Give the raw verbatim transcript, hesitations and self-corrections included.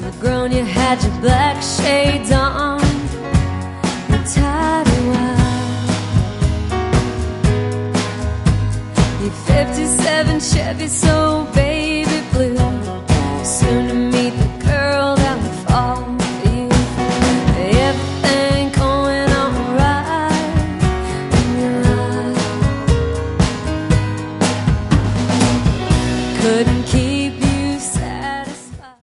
grown, you had your black shades on, your tidy wild. Your fifty-seven Chevy, so baby blue, soon to meet the girl that would fall for you. Everything going alright in your life. Couldn't